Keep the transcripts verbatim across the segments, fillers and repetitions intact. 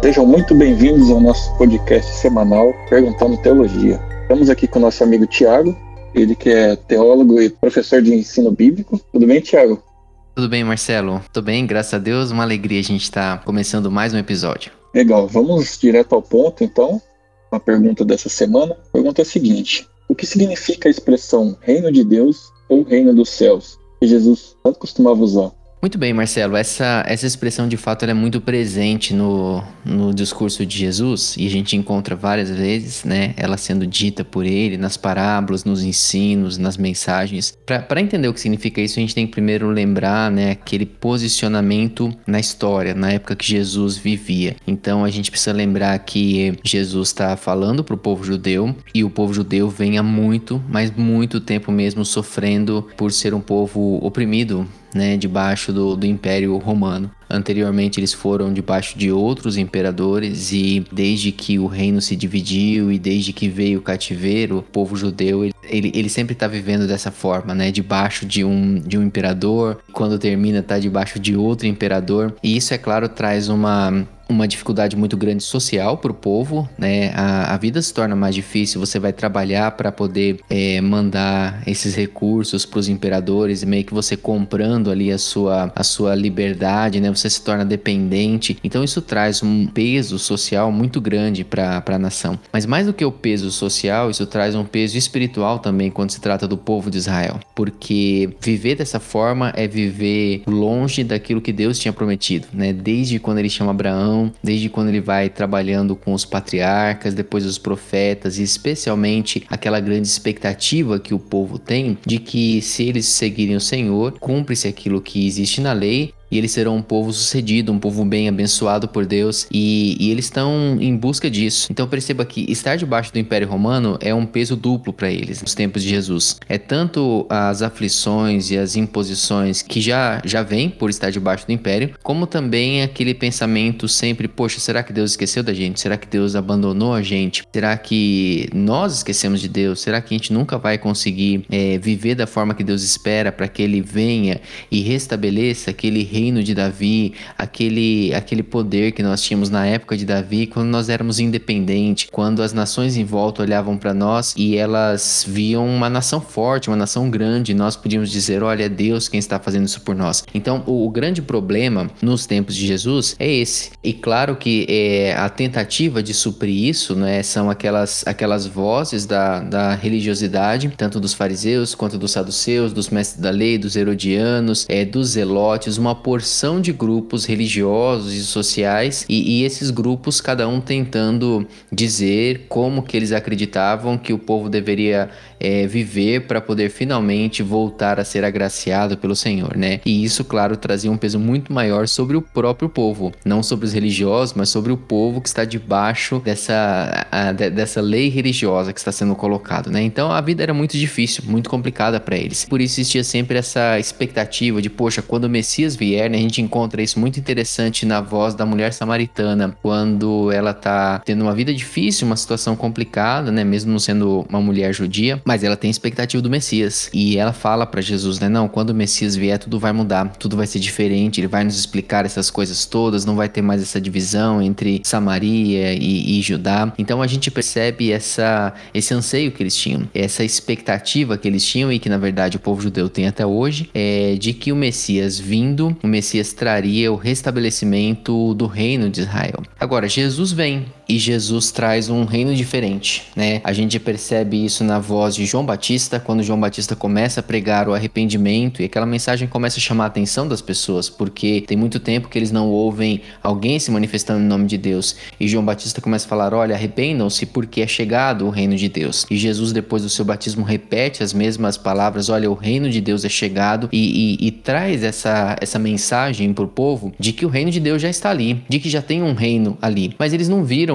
Sejam muito bem-vindos ao nosso podcast semanal Perguntando Teologia. Estamos aqui com o nosso amigo Tiago, ele que é teólogo e professor de ensino bíblico. Tudo bem, Tiago? Tudo bem, Marcelo? Tudo bem, graças a Deus. Uma alegria a gente estar começando mais um episódio. Legal, vamos direto ao ponto, então. A pergunta dessa semana. A pergunta é a seguinte: o que significa a expressão reino de Deus ou reino dos céus, que Jesus tanto costumava usar? Muito bem, Marcelo. Essa, essa expressão, de fato, ela é muito presente no, no discurso de Jesus e a gente encontra várias vezes, né? Ela sendo dita por ele nas parábolas, nos ensinos, nas mensagens. Para entender o que significa isso, a gente tem que primeiro lembrar, né, aquele posicionamento na história, na época que Jesus vivia. Então, a gente precisa lembrar que Jesus está falando para o povo judeu e o povo judeu vem há muito, mas muito tempo mesmo sofrendo por ser um povo oprimido, né, debaixo do, do Império Romano. Anteriormente eles foram debaixo de outros imperadores e desde que o reino se dividiu e desde que veio o cativeiro, o povo judeu ele, ele, ele sempre está vivendo dessa forma, né, debaixo de um, de um imperador, quando termina está debaixo de outro imperador, e isso, é claro, traz uma... uma dificuldade muito grande social para o povo, né? A, a vida se torna mais difícil, você vai trabalhar para poder é, mandar esses recursos para os imperadores, meio que você comprando ali a sua, a sua liberdade, né? Você se torna dependente, então isso traz um peso social muito grande para a nação. Mas mais do que o peso social, isso traz um peso espiritual também quando se trata do povo de Israel, porque viver dessa forma é viver longe daquilo que Deus tinha prometido, né? Desde quando ele chama Abraão, desde quando ele vai trabalhando com os patriarcas, depois os profetas, e especialmente aquela grande expectativa que o povo tem de que, se eles seguirem o Senhor, cumpre-se aquilo que existe na lei e eles serão um povo sucedido, um povo bem abençoado por Deus, e, e eles estão em busca disso. Então perceba que estar debaixo do Império Romano é um peso duplo para eles nos tempos de Jesus. É tanto as aflições e as imposições que já, já vêm por estar debaixo do Império, como também aquele pensamento sempre, poxa, será que Deus esqueceu da gente? Será que Deus abandonou a gente? Será que nós esquecemos de Deus? Será que a gente nunca vai conseguir é, viver da forma que Deus espera para que Ele venha e restabeleça aquele reino de Davi, aquele, aquele poder que nós tínhamos na época de Davi, quando nós éramos independentes, quando as nações em volta olhavam para nós e elas viam uma nação forte, uma nação grande, e nós podíamos dizer, olha, é Deus quem está fazendo isso por nós. Então, o, o grande problema nos tempos de Jesus é esse. E claro que é, a tentativa de suprir isso, né, são aquelas, aquelas vozes da, da religiosidade, tanto dos fariseus quanto dos saduceus, dos mestres da lei, dos herodianos, é, dos zelotes, uma porção de grupos religiosos e sociais, e, e esses grupos, cada um tentando dizer como que eles acreditavam que o povo deveria é, viver para poder finalmente voltar a ser agraciado pelo Senhor, né? E isso, claro, trazia um peso muito maior sobre o próprio povo, não sobre os religiosos, mas sobre o povo que está debaixo dessa, a, de, dessa lei religiosa que está sendo colocado, né? Então a vida era muito difícil, muito complicada para eles. Por isso existia sempre essa expectativa de, poxa, quando o Messias vier, né, a gente encontra isso muito interessante na voz da mulher samaritana, quando ela tá tendo uma vida difícil, uma situação complicada, né, mesmo não sendo uma mulher judia, mas ela tem expectativa do Messias, e ela fala para Jesus, né, não, quando o Messias vier tudo vai mudar, tudo vai ser diferente, ele vai nos explicar essas coisas todas, não vai ter mais essa divisão entre Samaria e, e Judá. Então a gente percebe essa, esse anseio que eles tinham, essa expectativa que eles tinham e que na verdade o povo judeu tem até hoje, é de que o Messias vindo, o Messias traria o restabelecimento do reino de Israel. Agora, Jesus vem e Jesus traz um reino diferente, né? A gente percebe isso na voz de João Batista, quando João Batista começa a pregar o arrependimento, e aquela mensagem começa a chamar a atenção das pessoas, porque tem muito tempo que eles não ouvem alguém se manifestando em nome de Deus, e João Batista começa a falar, olha, arrependam-se porque é chegado o reino de Deus. E Jesus, depois do seu batismo, repete as mesmas palavras, olha, o reino de Deus é chegado, e, e, e traz essa, essa mensagem para o povo de que o reino de Deus já está ali, de que já tem um reino ali, mas eles não viram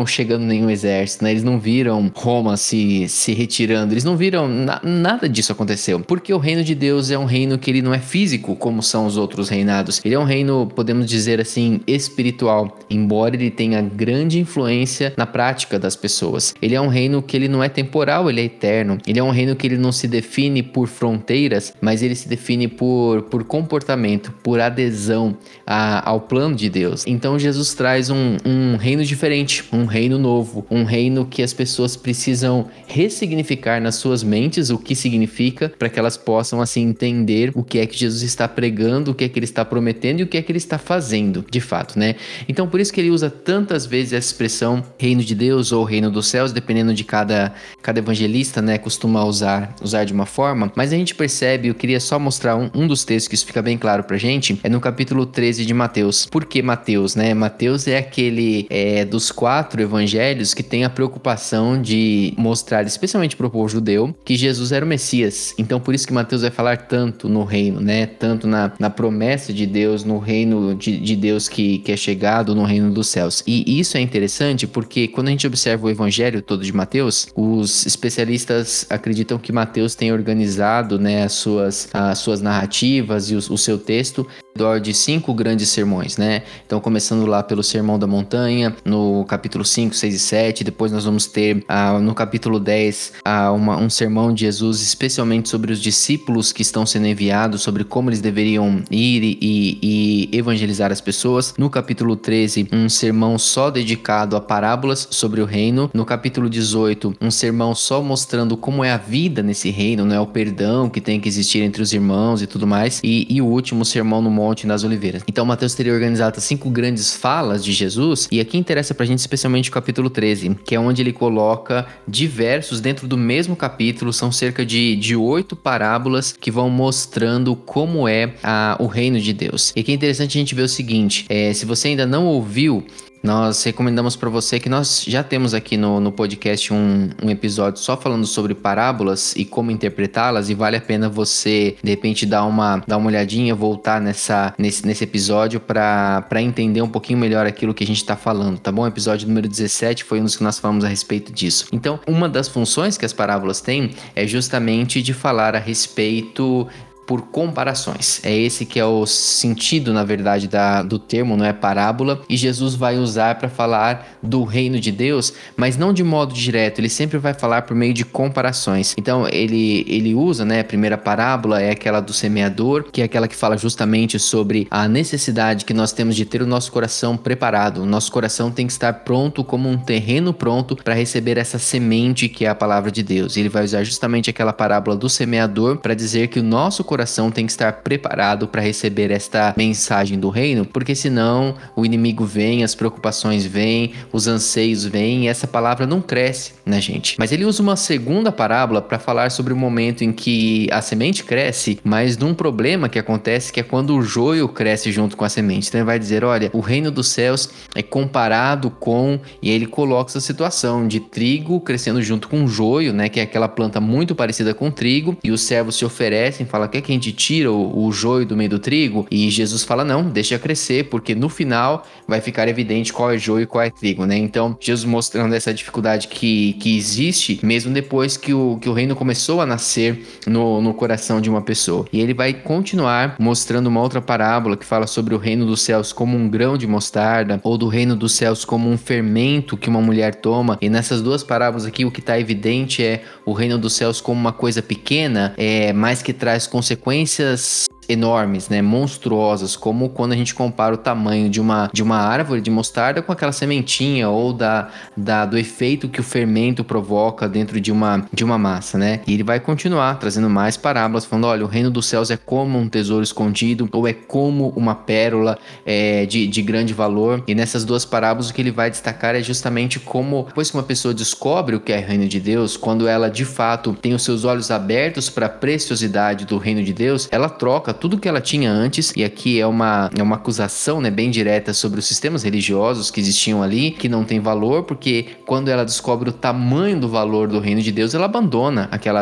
viram chegando nenhum exército, né? Eles não viram Roma se, se retirando, eles não viram, na, nada disso aconteceu. Porque o reino de Deus é um reino que ele não é físico, como são os outros reinados. Ele é um reino, podemos dizer assim, espiritual, embora ele tenha grande influência na prática das pessoas. Ele é um reino que ele não é temporal, ele é eterno. Ele é um reino que ele não se define por fronteiras, mas ele se define por, por comportamento, por adesão a, ao plano de Deus. Então Jesus traz um, um reino diferente, um reino novo, um reino que as pessoas precisam ressignificar nas suas mentes o que significa, para que elas possam assim entender o que é que Jesus está pregando, o que é que ele está prometendo e o que é que ele está fazendo, de fato, né? Então por isso que ele usa tantas vezes essa expressão reino de Deus ou reino dos céus, dependendo de cada, cada evangelista, né, costuma usar, usar de uma forma, mas a gente percebe, eu queria só mostrar um, um dos textos que isso fica bem claro pra gente, é no capítulo treze de Mateus. Por que Mateus, né? Mateus é aquele é, dos quatro evangelhos que tem a preocupação de mostrar, especialmente pro povo judeu, que Jesus era o Messias. Então por isso que Mateus vai falar tanto no reino, né? Tanto na, na promessa de Deus, no reino de, de Deus que, que é chegado, no reino dos céus. E isso é interessante porque quando a gente observa o evangelho todo de Mateus, os especialistas acreditam que Mateus tem organizado, né, as suas, as suas narrativas e o, o seu texto ao redor de cinco grandes sermões, né? Então começando lá pelo Sermão da Montanha, no capítulo cinco, seis e sete, depois nós vamos ter ah, no capítulo dez ah, uma, um sermão de Jesus especialmente sobre os discípulos que estão sendo enviados, sobre como eles deveriam ir e, e, e evangelizar as pessoas. No capítulo treze, um sermão só dedicado a parábolas sobre o reino. No capítulo dezoito, um sermão só mostrando como é a vida nesse reino, né? O perdão que tem que existir entre os irmãos e tudo mais. E, e o último, sermão no Monte das Oliveiras. Então Mateus teria organizado cinco grandes falas de Jesus, e aqui interessa pra gente especialmente o capítulo treze, que é onde ele coloca diversos dentro do mesmo capítulo, são cerca de, de oito parábolas que vão mostrando como é a, o reino de Deus. E aqui é interessante a gente ver o seguinte, é, se você ainda não ouviu, nós recomendamos para você que nós já temos aqui no, no podcast um, um episódio só falando sobre parábolas e como interpretá-las, e vale a pena você, de repente, dar uma, dar uma olhadinha, voltar nessa, nesse, nesse episódio para entender um pouquinho melhor aquilo que a gente está falando, tá bom? O episódio número dezessete foi um dos que nós falamos a respeito disso. Então, uma das funções que as parábolas têm é justamente de falar a respeito por comparações. É esse que é o sentido, na verdade, da, do termo, não é parábola, e Jesus vai usar para falar do reino de Deus, mas não de modo direto, ele sempre vai falar por meio de comparações. Então ele, ele usa, né, a primeira parábola é aquela do semeador, que é aquela que fala justamente sobre a necessidade que nós temos de ter o nosso coração preparado. O nosso coração tem que estar pronto como um terreno pronto para receber essa semente que é a palavra de Deus. E ele vai usar justamente aquela parábola do semeador para dizer que o nosso coração coração tem que estar preparado para receber esta mensagem do reino, porque senão o inimigo vem, as preocupações vêm, os anseios vêm e essa palavra não cresce, né, gente? Mas ele usa uma segunda parábola para falar sobre o momento em que a semente cresce, mas de um problema que acontece, que é quando o joio cresce junto com a semente. Então ele vai dizer, olha, o reino dos céus é comparado com, e ele coloca essa situação de trigo crescendo junto com joio, né, que é aquela planta muito parecida com trigo, e os servos se oferecem, falam que que a gente tira o, o joio do meio do trigo, e Jesus fala não, deixa crescer, porque no final vai ficar evidente qual é joio e qual é trigo, né? Então Jesus mostrando essa dificuldade que, que existe mesmo depois que o, que o reino começou a nascer no, no coração de uma pessoa. E ele vai continuar mostrando uma outra parábola que fala sobre o reino dos céus como um grão de mostarda, ou do reino dos céus como um fermento que uma mulher toma. E nessas duas parábolas aqui o que está evidente é o reino dos céus como uma coisa pequena, é, mas que traz consequências consequências enormes, né, monstruosas, como quando a gente compara o tamanho de uma, de uma árvore de mostarda com aquela sementinha, ou da, da, do efeito que o fermento provoca dentro de uma, de uma massa, né? E ele vai continuar trazendo mais parábolas, falando, olha, o reino dos céus é como um tesouro escondido, ou é como uma pérola é, de, de grande valor. E nessas duas parábolas o que ele vai destacar é justamente como, depois que uma pessoa descobre o que é o reino de Deus, quando ela de fato tem os seus olhos abertos para a preciosidade do reino de Deus, ela troca tudo que ela tinha antes, e aqui é uma, é uma acusação, né, bem direta sobre os sistemas religiosos que existiam ali, que não tem valor, porque quando ela descobre o tamanho do valor do reino de Deus, ela abandona aquelas,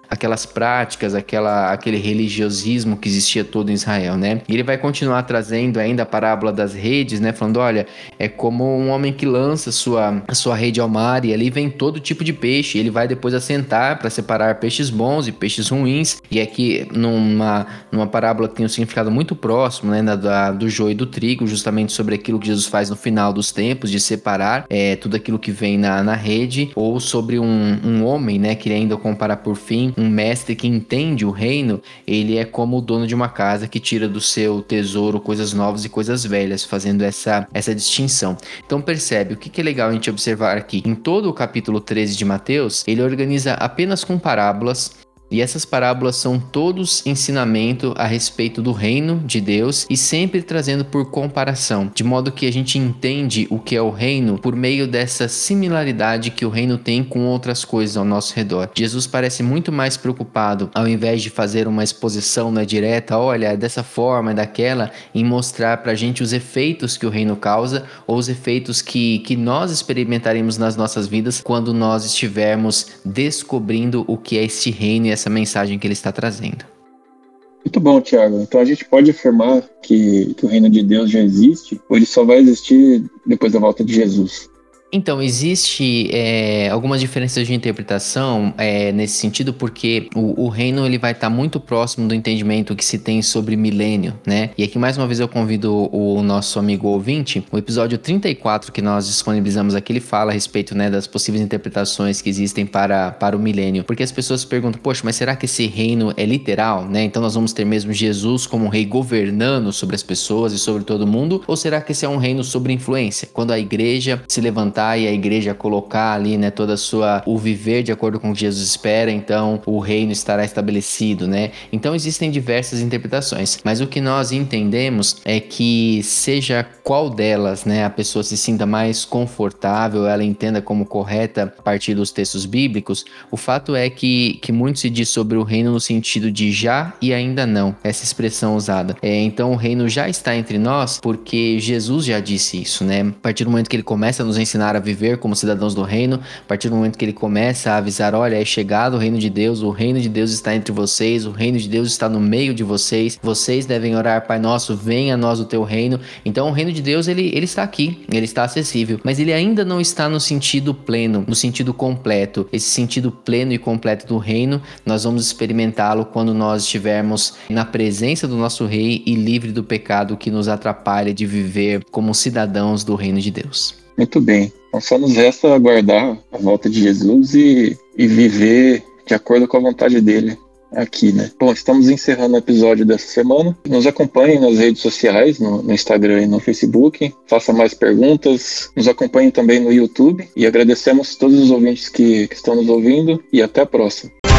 aquelas práticas, aquela, aquele religiosismo que existia todo em Israel, né? E ele vai continuar trazendo ainda a parábola das redes, né? Falando, olha, é como um homem que lança sua, a sua rede ao mar e ali vem todo tipo de peixe. Ele vai depois assentar para separar peixes bons e peixes ruins. E aqui numa, numa parábola que tem um significado muito próximo, né? Da, do joio e do trigo, justamente sobre aquilo que Jesus faz no final dos tempos, de separar é, tudo aquilo que vem na, na rede, ou sobre um, um homem, né? Que ele ainda compara por fim, um mestre que entende o reino, ele é como o dono de uma casa que tira do seu tesouro coisas novas e coisas velhas, fazendo essa, essa distinção. Então percebe, o que, que é legal a gente observar aqui? Em todo o capítulo treze de Mateus, ele organiza apenas com parábolas. E essas parábolas são todos ensinamento a respeito do reino de Deus e sempre trazendo por comparação, de modo que a gente entende o que é o reino por meio dessa similaridade que o reino tem com outras coisas ao nosso redor. Jesus parece muito mais preocupado, ao invés de fazer uma exposição, né, direta, olha, é dessa forma, é daquela, em mostrar pra gente os efeitos que o reino causa ou os efeitos que, que nós experimentaremos nas nossas vidas quando nós estivermos descobrindo o que é este reino e essa mensagem que ele está trazendo. Muito bom, Tiago. Então a gente pode afirmar que, que o reino de Deus já existe, ou ele só vai existir depois da volta de Jesus? Então, existe é, algumas diferenças de interpretação é, nesse sentido, porque o, o reino ele vai estar muito próximo do entendimento que se tem sobre milênio, né? E aqui mais uma vez eu convido o, o nosso amigo ouvinte, o episódio trinta e quatro que nós disponibilizamos aqui, ele fala a respeito, né, das possíveis interpretações que existem para, para o milênio, porque as pessoas se perguntam, poxa, mas será que esse reino é literal, né? Então nós vamos ter mesmo Jesus como um rei governando sobre as pessoas e sobre todo mundo, ou será que esse é um reino sobre influência? Quando a igreja se levantar e a igreja colocar ali, né, toda a sua, o viver de acordo com o que Jesus espera, então o reino estará estabelecido, né? Então existem diversas interpretações, mas o que nós entendemos é que seja qual delas, né, a pessoa se sinta mais confortável, ela entenda como correta a partir dos textos bíblicos, o fato é que, que muito se diz sobre o reino no sentido de já e ainda não, essa expressão usada. É, então o reino já está entre nós porque Jesus já disse isso, né? A partir do momento que ele começa a nos ensinar a viver como cidadãos do reino, a partir do momento que ele começa a avisar, olha, é chegado o reino de Deus, o reino de Deus está entre vocês, o reino de Deus está no meio de vocês, vocês devem orar, Pai nosso, venha a nós o teu reino. Então o reino de Deus, ele, ele está aqui, ele está acessível, mas ele ainda não está no sentido pleno, no sentido completo. Esse sentido pleno e completo do reino, nós vamos experimentá-lo quando nós estivermos na presença do nosso rei e livre do pecado que nos atrapalha de viver como cidadãos do reino de Deus. Muito bem. Então só nos resta aguardar a volta de Jesus e, e viver de acordo com a vontade dele aqui, né? Bom, estamos encerrando o episódio dessa semana. Nos acompanhem nas redes sociais, no, no Instagram e no Facebook. Faça mais perguntas. Nos acompanhem também no YouTube. E agradecemos todos os ouvintes que, que estão nos ouvindo. E até a próxima.